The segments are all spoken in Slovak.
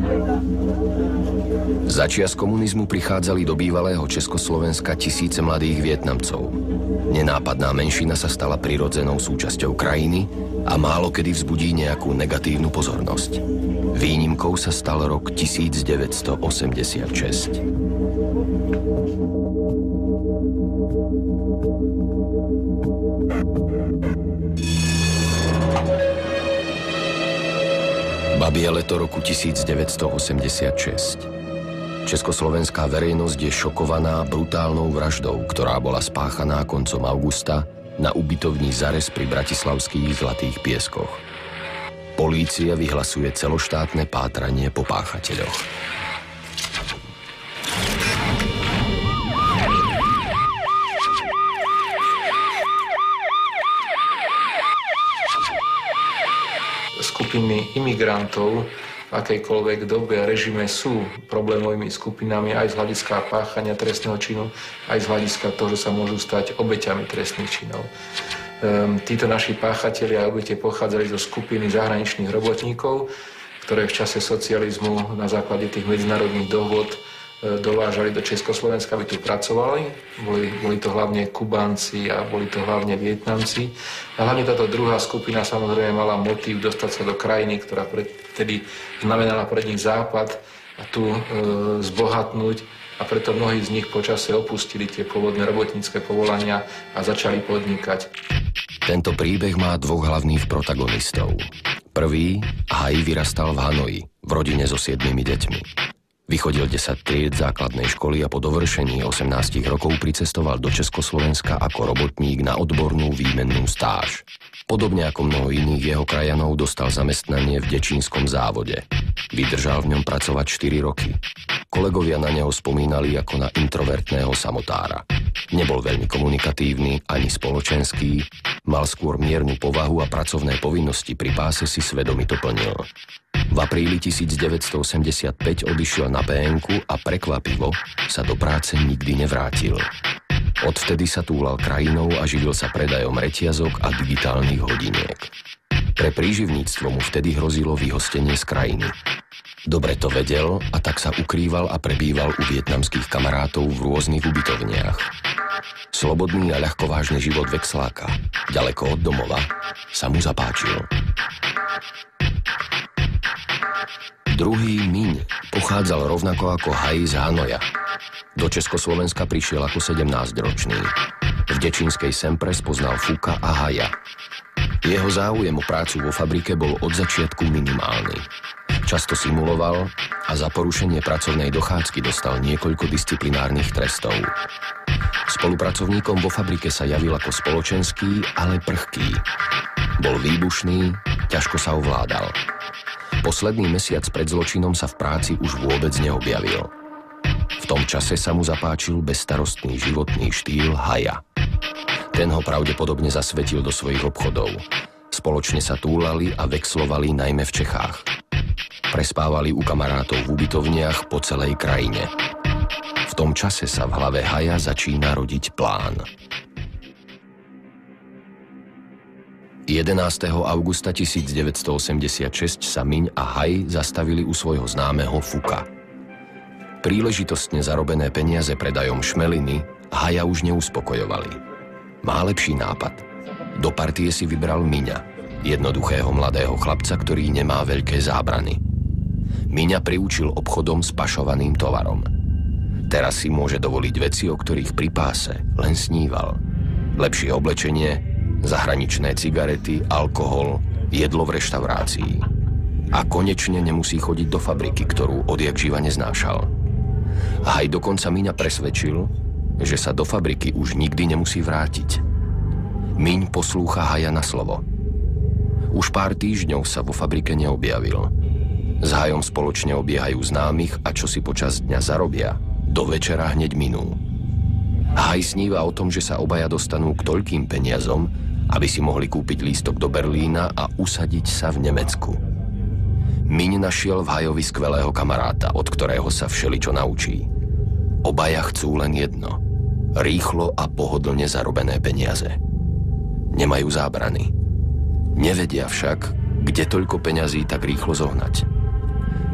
Začias komunizmu prichádzali do bývalého Československa tisíce mladých Vietnamcov. Nenápadná menšina sa stala prirodzenou súčasťou krajiny a málo kedy vzbudí nejakú negatívnu pozornosť. Výnimkou sa stal rok 1986. Babie leto roku 1986. Československá verejnosť je šokovaná brutálnou vraždou, ktorá bola spáchaná koncom augusta na ubytovni Zares pri bratislavských Zlatých Pieskoch. Polícia vyhlasuje celoštátne pátranie po páchateľoch. Skupiny imigrantov v akejkoľvek dobe a režime sú problémovými skupinami aj z hľadiska páchania trestného činu, aj z hľadiska toho, že sa môžu stať obeťami trestných činov. Títo naši páchatelia a obete pochádzali zo skupiny zahraničných robotníkov, ktoré v čase socializmu na základe tých medzinárodných dohôd dovážali do Československa, aby tu pracovali. Boli to hlavne Kubánci a boli to hlavne Vietnamci. A hlavne táto druhá skupina samozrejme mala motív dostať sa do krajiny, ktorá vtedy znamenala pre nich západ a tu zbohatnúť. A preto mnohí z nich počase opustili tie pôvodné robotnícke povolania a začali podnikať. Tento príbeh má dvoch hlavných protagonistov. Prvý, Hai, vyrastal v Hanoji, v rodine so 7 deťmi. Vychodil 10 tried základnej školy a po dovršení 18 rokov pricestoval do Československa ako robotník na odbornú výmennú stáž. Podobne ako mnoho iných jeho krajanov dostal zamestnanie v dečínskom závode. Vydržal v ňom pracovať 4 roky. Kolegovia na neho spomínali ako na introvertného samotára. Nebol veľmi komunikatívny ani spoločenský, mal skôr miernu povahu a pracovné povinnosti pri páse si svedomito plnil. V apríli 1985 odišiel na PN-ku a prekvapivo sa do práce nikdy nevrátil. Odvtedy sa túlal krajinou a živil sa predajom reťazok a digitálnych hodiniek. Pre príživníctvo mu vtedy hrozilo vyhostenie z krajiny. Dobre to vedel a tak sa ukrýval a prebýval u vietnamských kamarátov v rôznych ubytovniach. Slobodný a ľahkovážny život veksláka, ďaleko od domova, sa mu zapáčil. Druhý, Miň, pochádzal rovnako ako Hai z Hanoja. Do Československa prišiel ako 17-ročný. V dečínskej Sempre spoznal Fuka a Haja. Jeho záujem o prácu vo fabrike bol od začiatku minimálny. Často simuloval a za porušenie pracovnej dochádzky dostal niekoľko disciplinárnych trestov. Spolupracovníkom vo fabrike sa javil ako spoločenský, ale prchký. Bol výbušný, ťažko sa ovládal. Posledný mesiac pred zločinom sa v práci už vôbec neobjavil. V tom čase sa mu zapáčil bezstarostný životný štýl Haja. Ten ho pravdepodobne zasvetil do svojich obchodov. Spoločne sa túlali a vexlovali najmä v Čechách. Prespávali u kamarátov v ubytovniach po celej krajine. V tom čase sa v hlave Haja začína rodiť plán. 11. augusta 1986 sa Miň a Hai zastavili u svojho známeho Fuka. Príležitostne zarobené peniaze predajom šmeliny Haja už neuspokojovali. Má lepší nápad. Do partie si vybral Miňa, jednoduchého mladého chlapca, ktorý nemá veľké zábrany. Miňa priučil obchodom s pašovaným tovarom. Teraz si môže dovoliť veci, o ktorých pri páse len sníval. Lepšie oblečenie, zahraničné cigarety, alkohol, jedlo v reštaurácii. A konečne nemusí chodiť do fabriky, ktorú odjakživa neznášal. Hai dokonca Miňa presvedčil, že sa do fabriky už nikdy nemusí vrátiť. Miň poslúcha Haja na slovo. Už pár týždňov sa vo fabrike neobjavil. S Hajom spoločne obiehajú známych a čo si počas dňa zarobia, do večera hneď minú. Hai sníva o tom, že sa obaja dostanú k toľkým peniazom, aby si mohli kúpiť lístok do Berlína a usadiť sa v Nemecku. Miň našiel v Hajovi skvelého kamaráta, od ktorého sa všeličo naučí. Obaja chcú len jedno. Rýchlo a pohodlne zarobené peniaze. Nemajú zábrany. Nevedia však, kde toľko peňazí tak rýchlo zohnať.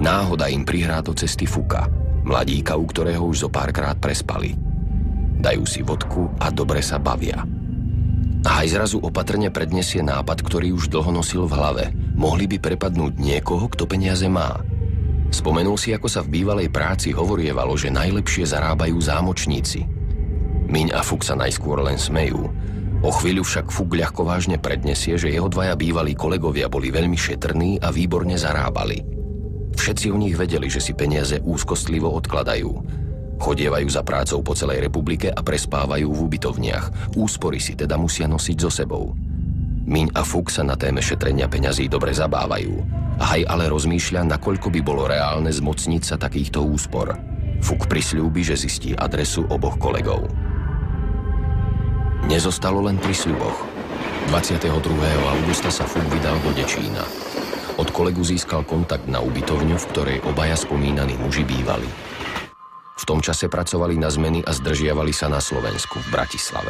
Náhoda im prihrá do cesty Fuka, mladíka, u ktorého už zo párkrát prespali. Dajú si vodku a dobre sa bavia. A aj zrazu opatrne predniesie nápad, ktorý už dlho nosil v hlave. Mohli by prepadnúť niekoho, kto peniaze má. Spomenul si, ako sa v bývalej práci hovorievalo, že najlepšie zarábajú zámočníci. Miň a Fuk sa najskôr len smejú. O chvíľu však Fuk ľahkovážne predniesie, že jeho dvaja bývalí kolegovia boli veľmi šetrní a výborne zarábali. Všetci o nich vedeli, že si peniaze úzkostlivo odkladajú. Chodievajú za prácou po celej republike a prespávajú v ubytovniach. Úspory si teda musia nosiť so sebou. Miň a Fuk sa na téme šetrenia peňazí dobre zabávajú. Haj ale rozmýšľa, nakoľko by bolo reálne zmocniť sa takýchto úspor. Fuk prisľúbi, že zistí adresu oboch kolegov. Nezostalo len pri sľuboch. 22. augusta sa Fuk vydal do Dečína. Od kolegu získal kontakt na ubytovňu, v ktorej obaja spomínaní muži bývali. V tom čase pracovali na zmeny a zdržiavali sa na Slovensku, v Bratislave.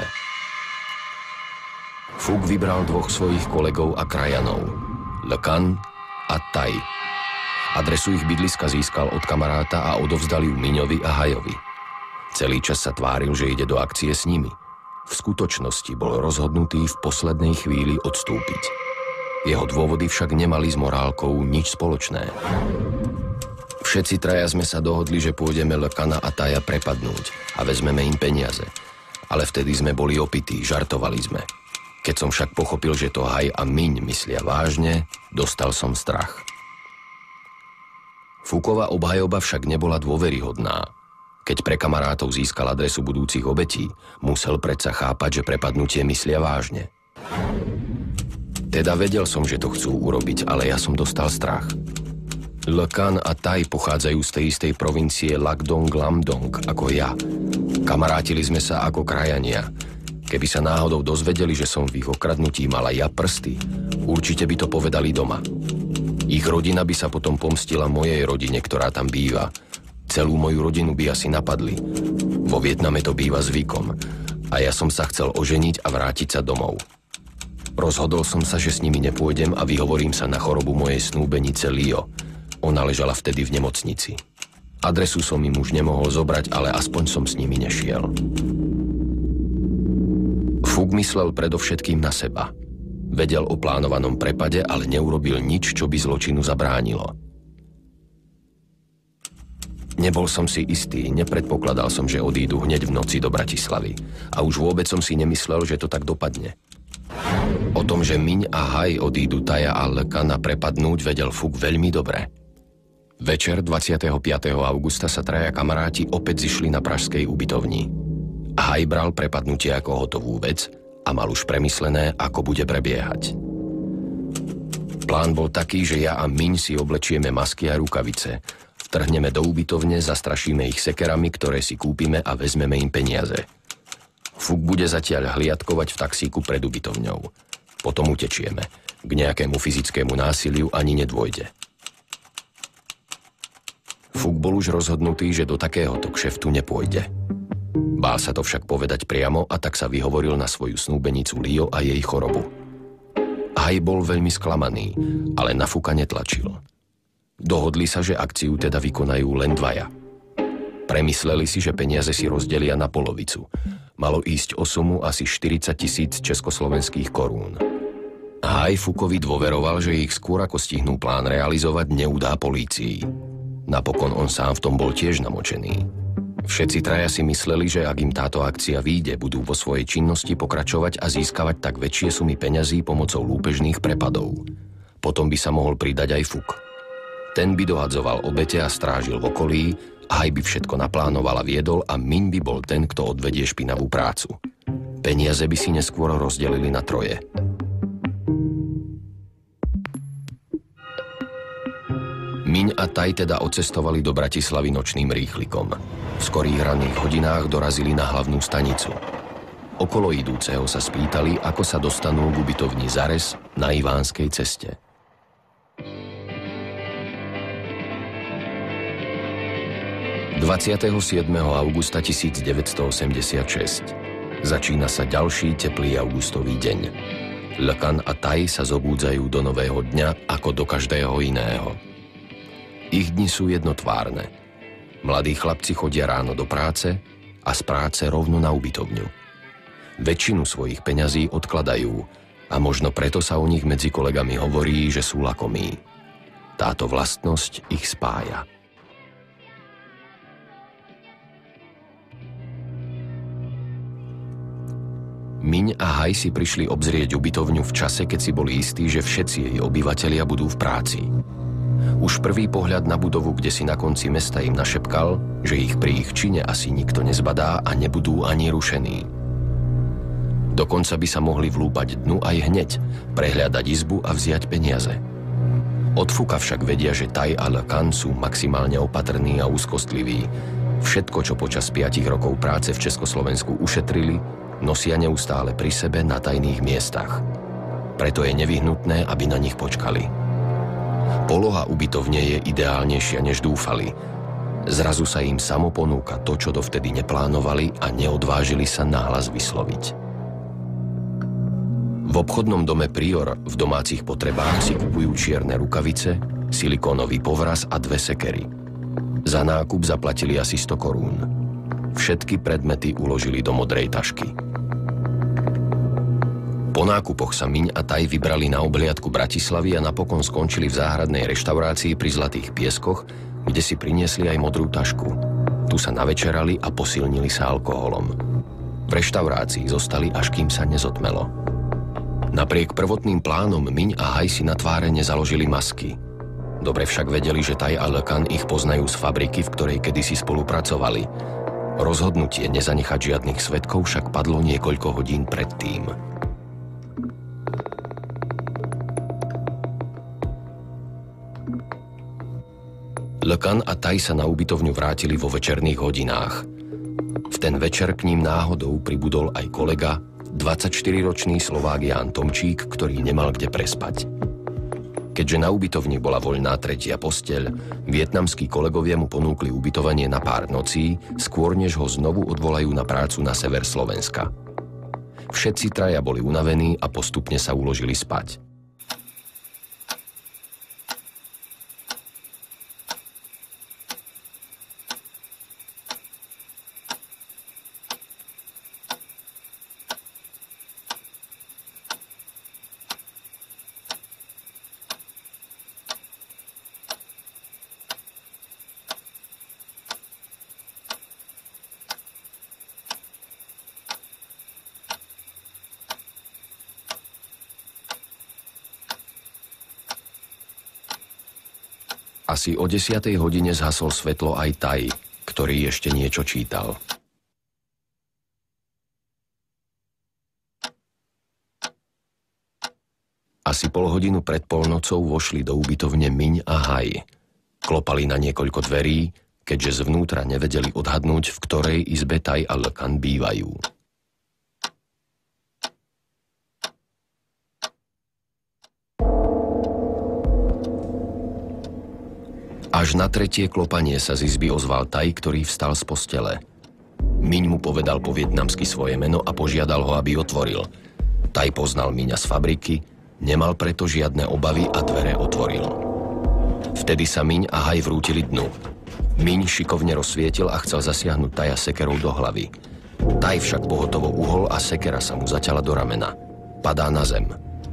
Fuk vybral dvoch svojich kolegov a krajanov, Le Can a Tai. Adresu ich bydliska získal od kamaráta a odovzdal ju Miňovi a Hajovi. Celý čas sa tváril, že ide do akcie s nimi. V skutočnosti bol rozhodnutý v poslednej chvíli odstúpiť. Jeho dôvody však nemali s morálkou nič spoločné. Všetci traja sme sa dohodli, že pôjdeme Le Cana a Taja prepadnúť a vezmeme im peniaze. Ale vtedy sme boli opití, žartovali sme. Keď som však pochopil, že to Haj a Miň myslia vážne, dostal som strach. Fukova obhajoba však nebola dôveryhodná. Keď pre kamarátov získal adresu budúcich obetí, musel predsa chápať, že prepadnutie myslia vážne. Teda vedel som, že to chcú urobiť, ale ja som dostal strach. Le Can a Tai pochádzajú z tej istej provincie Lac Dong Lam Dong ako ja. Kamarátili sme sa ako krajania. Keby sa náhodou dozvedeli, že som v ich okradnutí mala ja prsty, určite by to povedali doma. Ich rodina by sa potom pomstila mojej rodine, ktorá tam býva. Celú moju rodinu by asi napadli. Vo Vietname to býva zvykom. A ja som sa chcel oženiť a vrátiť sa domov. Rozhodol som sa, že s nimi nepôjdem a vyhovorím sa na chorobu mojej snúbenice Lio. Ona ležala vtedy v nemocnici. Adresu som im už nemohol zobrať, ale aspoň som s nimi nešiel. Fuk myslel predovšetkým na seba. Vedel o plánovanom prepade, ale neurobil nič, čo by zločinu zabránilo. Nebol som si istý, nepredpokladal som, že odídu hneď v noci do Bratislavy. A už vôbec som si nemyslel, že to tak dopadne. O tom, že Miň a Haj odídu Taja a Le Cana prepadnúť, vedel Fuk veľmi dobre. Večer 25. augusta sa traja kamaráti opäť zišli na pražskej ubytovni. Haj bral prepadnutie ako hotovú vec a mal už premyslené, ako bude prebiehať. Plán bol taký, že ja a Miň si oblečieme masky a rukavice, vtrhneme do ubytovne, zastrašíme ich sekerami, ktoré si kúpime a vezmeme im peniaze. Fuk bude zatiaľ hliadkovať v taxíku pred ubytovňou. Potom utečieme. K nejakému fyzickému násiliu ani nedôjde. Fuk bol už rozhodnutý, že do takéhoto kšeftu nepôjde. Bál sa to však povedať priamo a tak sa vyhovoril na svoju snúbenicu Lio a jej chorobu. Haj bol veľmi sklamaný, ale na Fuka netlačil. Dohodli sa, že akciu teda vykonajú len dvaja. Premysleli si, že peniaze si rozdelia na polovicu. Malo ísť o sumu asi 40 000 československých korún. Haj Fukovi dôveroval, že ich skôr ako stihnú plán realizovať, neudá polícii. Napokon on sám v tom bol tiež namočený. Všetci traja si mysleli, že ak im táto akcia vyjde, budú vo svojej činnosti pokračovať a získavať tak väčšie sumy peňazí pomocou lúpežných prepadov. Potom by sa mohol pridať aj Fuk. Ten by dohadzoval obete a strážil v okolí, Haj by všetko naplánoval a viedol a Miň by bol ten, kto odvedie špinavú prácu. Peniaze by si neskôr rozdelili na troje. Miň a Taj teda odcestovali do Bratislavy nočným rýchlikom. V skorých ranných hodinách dorazili na hlavnú stanicu. Okolo idúceho sa spýtali, ako sa dostanú k ubytovni Zares na Ivánskej ceste. ...27. augusta 1986. Začína sa ďalší teplý augustový deň. Le Can a Tai sa zobúdzajú do nového dňa ako do každého iného. Ich dni sú jednotvárne. Mladí chlapci chodia ráno do práce a z práce rovno na ubytovňu. Väčšinu svojich peňazí odkladajú a možno preto sa o nich medzi kolegami hovorí, že sú lakomí. Táto vlastnosť ich spája. Miň a Haj si prišli obzrieť ubytovňu v čase, keď si boli istí, že všetci jej obyvatelia budú v práci. Už prvý pohľad na budovu, kde si na konci mesta im našepkal, že ich pri ich čine asi nikto nezbadá a nebudú ani rušení. Dokonca by sa mohli vlúpať dnu aj hneď, prehľadať izbu a vziať peniaze. Od Fuka však vedia, že Tai a Le Can sú maximálne opatrní a úzkostliví. Všetko, čo počas 5 rokov práce v Československu ušetrili, nosia neustále pri sebe na tajných miestach. Preto je nevyhnutné, aby na nich počkali. Poloha ubytovne je ideálnejšia, než dúfali. Zrazu sa im samo ponúka to, čo dovtedy neplánovali a neodvážili sa nahlas vysloviť. V obchodnom dome Prior v domácich potrebách si kupujú čierne rukavice, silikónový povraz a 2 sekery. Za nákup zaplatili asi 100 korún. Všetky predmety uložili do modrej tašky. Po nákupoch sa Miň a Tai vybrali na obhliadku Bratislavy a napokon skončili v záhradnej reštaurácii pri Zlatých pieskoch, kde si priniesli aj modrú tašku. Tu sa navečerali a posilnili sa alkoholom. V reštaurácii zostali, až kým sa nezotmelo. Napriek prvotným plánom Miň a Haj si na tváre nezaložili masky. Dobre však vedeli, že Tai a Le Can ich poznajú z fabriky, v ktorej kedysi spolupracovali. Rozhodnutie nezanechať žiadnych svedkov však padlo niekoľko hodín predtým. Le Can a Tai sa na ubytovňu vrátili vo večerných hodinách. V ten večer k ním náhodou pribudol aj kolega, 24-ročný Slovák Ján Tomčík, ktorý nemal kde prespať. Keďže na ubytovni bola voľná tretia posteľ, vietnamskí kolegovia mu ponúkli ubytovanie na pár nocí, skôr než ho znovu odvolajú na prácu na sever Slovenska. Všetci traja boli unavení a postupne sa uložili spať. Asi o 10. hodine zhasol svetlo aj Tai, ktorý ešte niečo čítal. Asi pol hodinu pred polnocou vošli do ubytovne Miň a Haj. Klopali na niekoľko dverí, keďže zvnútra nevedeli odhadnúť, v ktorej izbe Tai a Le Can bývajú. Až na tretie klopanie sa z izby ozval Tai, ktorý vstal z postele. Miň mu povedal po vietnamsky svoje meno a požiadal ho, aby otvoril. Tai poznal Miňa z fabriky, nemal preto žiadne obavy a dvere otvoril. Vtedy sa Miň a Haj vrútili dnu. Miň šikovne rozsvietil a chcel zasiahnuť Taja sekerou do hlavy. Tai však pohotovo uhol a sekera sa mu zaťala do ramena. Padá na zem.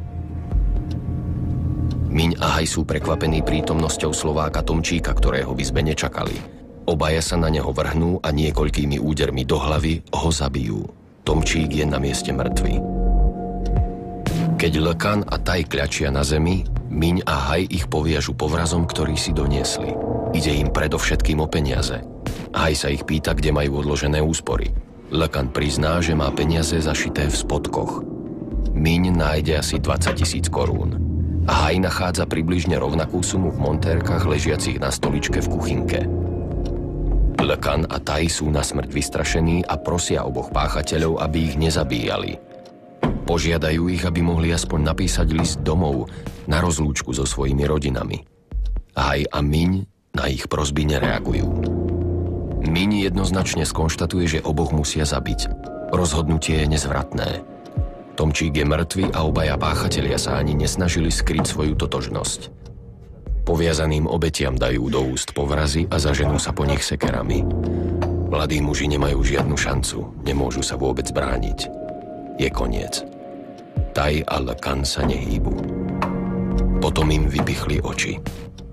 Miň a Haj sú prekvapení prítomnosťou Slováka Tomčíka, ktorého v izbe nečakali. Obaja sa na neho vrhnú a niekoľkými údermi do hlavy ho zabijú. Tomčík je na mieste mŕtvy. Keď Le Can a Tai kľačia na zemi, Miň a Haj ich poviažu povrazom, ktorý si doniesli. Ide im predovšetkým o peniaze. Haj sa ich pýta, kde majú odložené úspory. Le Can prizná, že má peniaze zašité v spodkoch. Miň nájde asi 20 000 korún. A Haj nachádza približne rovnakú sumu v montérkach ležiacich na stoličke v kuchynke. Le Can a Tai sú na smrť vystrašení a prosia oboch páchateľov, aby ich nezabíjali. Požiadajú ich, aby mohli aspoň napísať list domov na rozlúčku so svojimi rodinami. Haj a Miň na ich prosby nereagujú. Miň jednoznačne skonštatuje, že oboch musia zabiť. Rozhodnutie je nezvratné. Tomčík je mŕtvy a obaja páchatelia sa ani nesnažili skryť svoju totožnosť. Poviazaným obetiam dajú do úst povrazy a zaženú sa po nich sekerami. Mladí muži nemajú žiadnu šancu, nemôžu sa vôbec brániť. Je koniec. Tai a Le Can sa nehýbu. Potom im vypichli oči.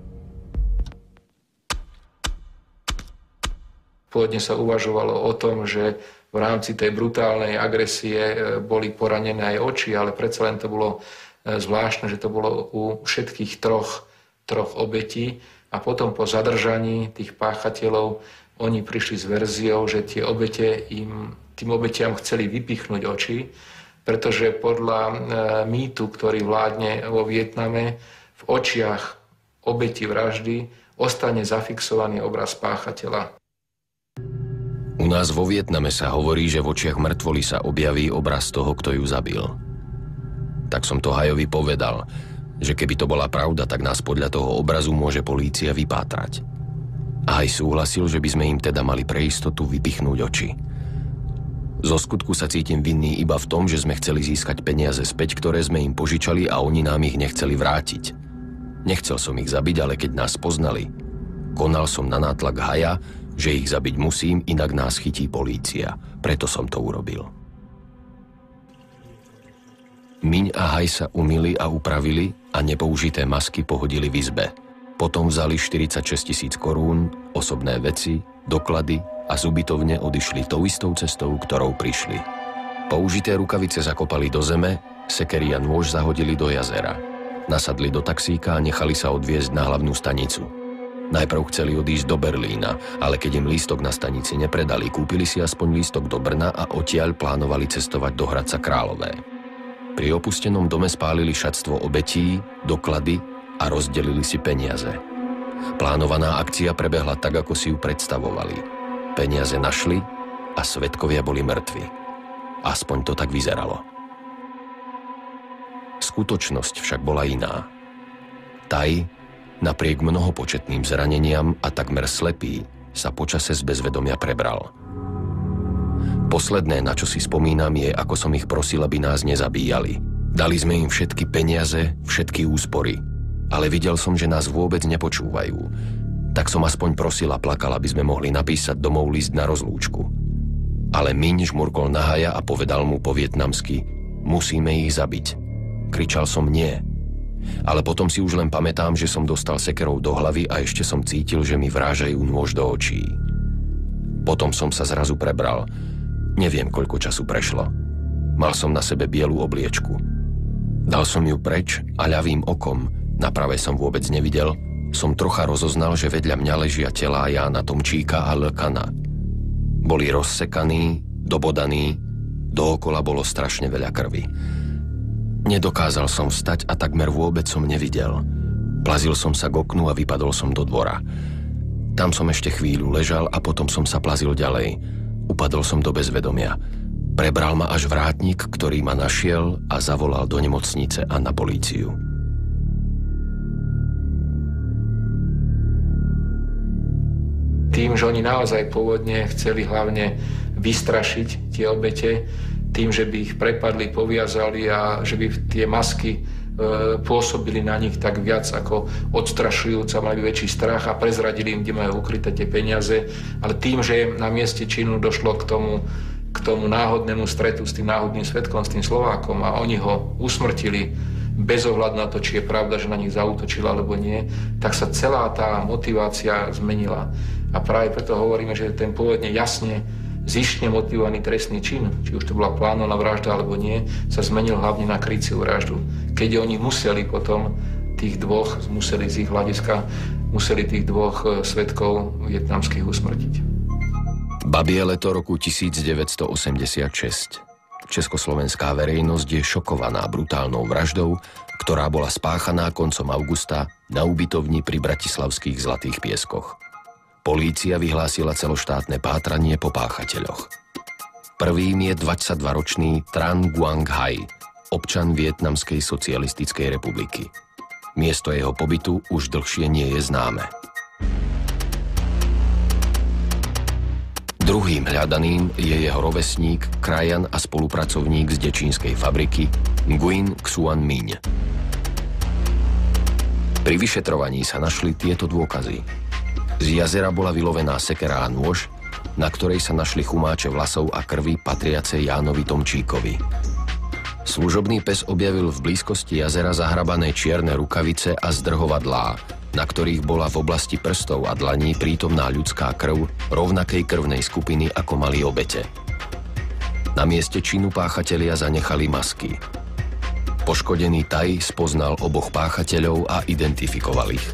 Pôvodne sa uvažovalo o tom, že v rámci tej brutálnej agresie boli poranené aj oči, ale predsa len to bolo zvláštne, že to bolo u všetkých troch obetí a potom po zadržaní tých páchateľov oni prišli s verziou, že tie obete tým obetiam chceli vypichnúť oči, pretože podľa mýtu, ktorý vládne vo Vietname, v očiach obeti vraždy ostane zafixovaný obraz páchateľa. U nás vo Vietname sa hovorí, že v očiach mŕtvoly sa objaví obraz toho, kto ju zabil. Tak som to Hajovi povedal, že keby to bola pravda, tak nás podľa toho obrazu môže polícia vypátrať. A Haj súhlasil, že by sme im teda mali pre istotu vypichnúť oči. Zo skutku sa cítim vinný iba v tom, že sme chceli získať peniaze späť, ktoré sme im požičali a oni nám ich nechceli vrátiť. Nechcel som ich zabiť, ale keď nás poznali, konal som na nátlak Haja, že ich zabiť musím, inak nás chytí polícia. Preto som to urobil. Miň a Haj sa umyli a upravili a nepoužité masky pohodili v izbe. Potom vzali 46 000 korún, osobné veci, doklady a z ubytovne odišli tou istou cestou, ktorou prišli. Použité rukavice zakopali do zeme, sekery a nôž zahodili do jazera. Nasadli do taxíka a nechali sa odviezť na hlavnú stanicu. Najprv chceli odísť do Berlína, ale keď im lístok na stanici nepredali, kúpili si aspoň lístok do Brna a odtiaľ plánovali cestovať do Hradca Králové. Pri opustenom dome spálili šatstvo obetí, doklady a rozdelili si peniaze. Plánovaná akcia prebehla tak, ako si ju predstavovali. Peniaze našli a svedkovia boli mŕtvi. Aspoň to tak vyzeralo. Skutočnosť však bola iná. Tai, napriek mnohopočetným zraneniam a takmer slepý, sa počase z bezvedomia prebral. Posledné, na čo si spomínam, je, ako som ich prosil, aby nás nezabíjali. Dali sme im všetky peniaze, všetky úspory, ale videl som, že nás vôbec nepočúvajú. Tak som aspoň prosil a plakal, aby sme mohli napísať domov list na rozlúčku. Ale Miň žmurkol na Haja a povedal mu po vietnamsky: musíme ich zabiť. Kričal som nie. Ale potom si už len pamätám, že som dostal sekerou do hlavy a ešte som cítil, že mi vrážajú nôž do očí. Potom som sa zrazu prebral. Neviem, koľko času prešlo. Mal som na sebe bielu obliečku. Dal som ju preč a ľavým okom, na pravé som vôbec nevidel, som trocha rozoznal, že vedľa mňa ležia telá Jána Tomčíka a Le Cana. Boli rozsekaní, dobodaní, dookola bolo strašne veľa krvi. Nedokázal som vstať a takmer vôbec som nevidel. Plazil som sa k oknu a vypadol som do dvora. Tam som ešte chvíľu ležal a potom som sa plazil ďalej. Upadol som do bezvedomia. Prebral ma až vrátnik, ktorý ma našiel a zavolal do nemocnice a na políciu. Tým, že oni naozaj pôvodne chceli hlavne vystrašiť tie obete, tým, že by ich prepadli, poviazali a že by tie masky pôsobili na nich tak viac ako odstrašujúco, mali väčší strach a prezradili im, kde majú ukryté tie peniaze. Ale tým, že na mieste činu došlo k tomu náhodnému stretu s tým náhodným svedkom, s tým Slovákom a oni ho usmrtili bez ohľadu na to, či je pravda, že na nich zaútočil alebo nie, tak sa celá tá motivácia zmenila. A práve preto hovoríme, že ten pôvodne jasne zištne motivovaný trestný čin, či už to bola plánovaná vražda alebo nie, sa zmenil hlavne na kryciu vraždu. Keď oni museli potom tých dvoch, museli z ich hľadiska, museli tých dvoch svedkov vietnamských usmrtiť. Babie leto roku 1986. Československá verejnosť je šokovaná brutálnou vraždou, ktorá bola spáchaná koncom augusta na ubytovni pri bratislavských Zlatých pieskoch. Polícia vyhlásila celoštátne pátranie po páchateľoch. Prvým je 22-ročný Tran Quang Hai, občan Vietnamskej socialistickej republiky. Miesto jeho pobytu už dlhšie nie je známe. Druhým hľadaným je jeho rovesník, krajan a spolupracovník z dečínskej fabriky Nguyen Xuan Minh. Pri vyšetrovaní sa našli tieto dôkazy. Z jazera bola vylovená sekera a nôž, na ktorej sa našli chumáče vlasov a krvi patriace Jánovi Tomčíkovi. Služobný pes objavil v blízkosti jazera zahrabané čierne rukavice a zdrhovadlá, na ktorých bola v oblasti prstov a dlaní prítomná ľudská krv rovnakej krvnej skupiny, ako mali obete. Na mieste činu páchatelia zanechali masky. Poškodený Taj spoznal oboch páchateľov a identifikoval ich.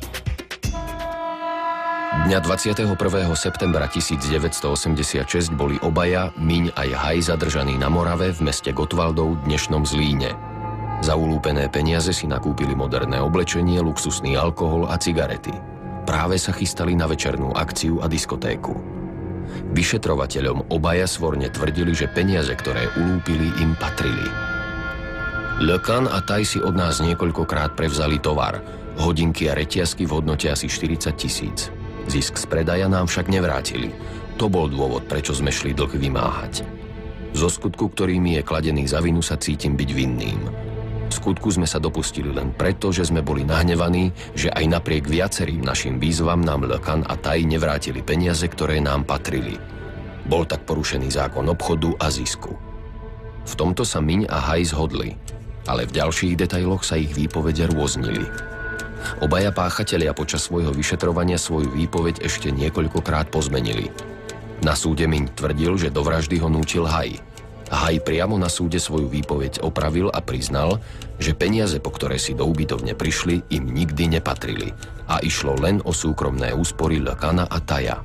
Dňa 21. septembra 1986 boli obaja, Miň aj Haj, zadržaní na Morave v meste Gottwaldov, dnešnom Zlíne. Za ulúpené peniaze si nakúpili moderné oblečenie, luxusný alkohol a cigarety. Práve sa chystali na večernú akciu a diskotéku. Vyšetrovateľom obaja svorne tvrdili, že peniaze, ktoré ulúpili, im patrili. Le Can a Taj si od nás niekoľkokrát prevzali tovar, hodinky a reťazky v hodnote asi 40 000. Zisk z predaja nám však nevrátili. To bol dôvod, prečo sme šli dlh vymáhať. Zo skutku, ktorý mi je kladený za vinu, sa cítim byť vinným. Skutku sme sa dopustili len preto, že sme boli nahnevaní, že aj napriek viacerým našim výzvam nám Le Can a Taj nevrátili peniaze, ktoré nám patrili. Bol tak porušený zákon obchodu a zisku. V tomto sa Miň a Haj zhodli, ale v ďalších detailoch sa ich výpovede rôznili. Obaja páchatelia počas svojho vyšetrovania svoju výpoveď ešte niekoľkokrát pozmenili. Na súde Miň tvrdil, že do vraždy ho nútil Haj. Haj priamo na súde svoju výpoveď opravil a priznal, že peniaze, po ktoré si do ubytovne prišli, im nikdy nepatrili a išlo len o súkromné úspory Le Cana a Taja.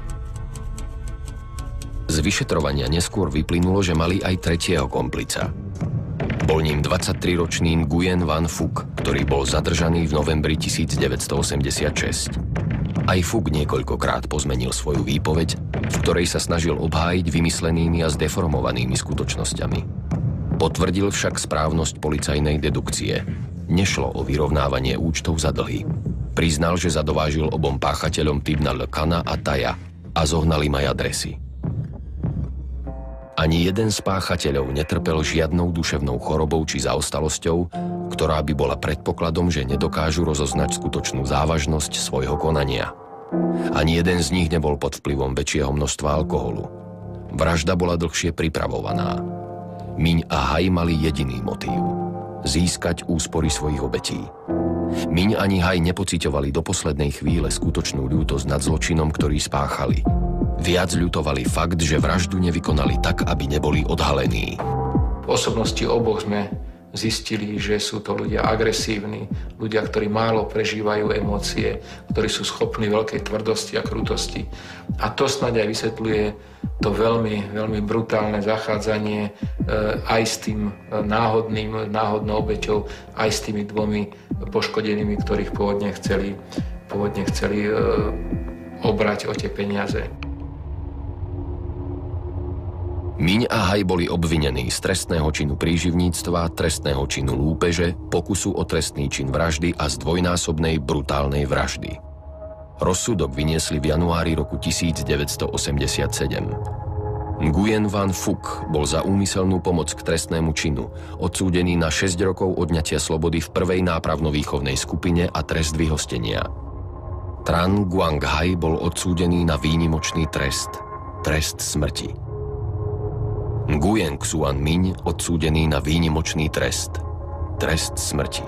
Z vyšetrovania neskôr vyplynulo, že mali aj tretieho komplica. Bol ním 23-ročný Nguyen Van Phuc, ktorý bol zadržaný v novembri 1986. Aj Phuc niekoľkokrát pozmenil svoju výpoveď, v ktorej sa snažil obhájiť vymyslenými a zdeformovanými skutočnosťami. Potvrdil však správnosť policajnej dedukcie. Nešlo o vyrovnávanie účtov za dlhy. Priznal, že zadovážil obom páchateľom typ na Le Cana a Taja a zohnal im aj adresy. Ani jeden z páchateľov netrpel žiadnou duševnou chorobou či zaostalosťou, ktorá by bola predpokladom, že nedokážu rozoznať skutočnú závažnosť svojho konania. Ani jeden z nich nebol pod vplyvom väčšieho množstva alkoholu. Vražda bola dlhšie pripravovaná. Miň a Haj mali jediný motív – získať úspory svojich obetí. Miň ani Haj nepociťovali do poslednej chvíle skutočnú ľútosť nad zločinom, ktorý spáchali. Viac ľutovali fakt, že vraždu nevykonali tak, aby neboli odhalení. V osobnosti oboch sme zistili, že sú to ľudia agresívni, ľudia, ktorí málo prežívajú emócie, ktorí sú schopní veľkej tvrdosti a krutosti. A to snáď aj vysvetľuje to veľmi, veľmi brutálne zachádzanie aj s tým náhodnou obeťou, aj s tými dvomi poškodenými, ktorých pôvodne chceli obrať o tie peniaze. Miň a Haj boli obvinení z trestného činu príživníctva, trestného činu lúpeže, pokusu o trestný čin vraždy a zdvojnásobnej brutálnej vraždy. Rozsudok vyniesli v januári roku 1987. Nguyen Van Phuc bol za úmyselnú pomoc k trestnému činu odsúdený na 6 rokov odňatia slobody v prvej nápravno-výchovnej skupine a trest vyhostenia. Tran Quang Hai bol odsúdený na výnimočný trest smrti. Nguyen Xuan Miň odsúdený na výnimočný trest smrti.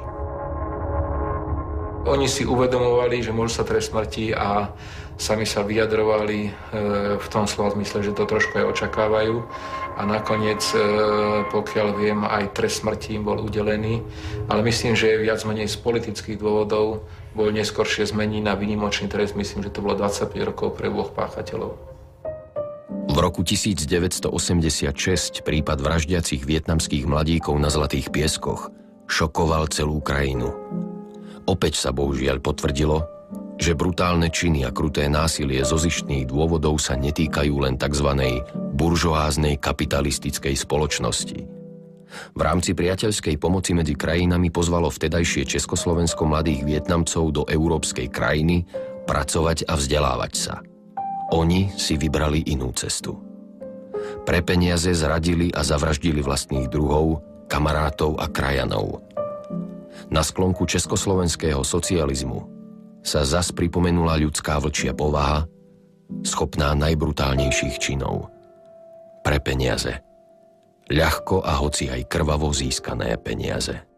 Oni si uvedomovali, že môžu sa trest smrti a sami sa vyjadrovali v tom slova zmysle, že to trošku aj očakávajú. A nakoniec, pokiaľ viem, aj trest smrti im bol udelený. Ale myslím, že viac menej z politických dôvodov bol neskoršie zmení na výnimočný trest. Myslím, že to bolo 25 rokov pre oboch páchateľov. V roku 1986 prípad vraždiacich vietnamských mladíkov na Zlatých pieskoch šokoval celú krajinu. Opäť sa bohužiaľ potvrdilo, že brutálne činy a kruté násilie zo zištných dôvodov sa netýkajú len tzv. Buržoáznej kapitalistickej spoločnosti. V rámci priateľskej pomoci medzi krajinami pozvalo vtedajšie Československo mladých Vietnamcov do európskej krajiny pracovať a vzdelávať sa. Oni si vybrali inú cestu. Pre peniaze zradili a zavraždili vlastných druhov, kamarátov a krajanov. Na sklonku československého socializmu sa zas pripomenula ľudská vlčia povaha, schopná najbrutálnejších činov. Pre peniaze. Ľahko a hoci aj krvavo získané peniaze.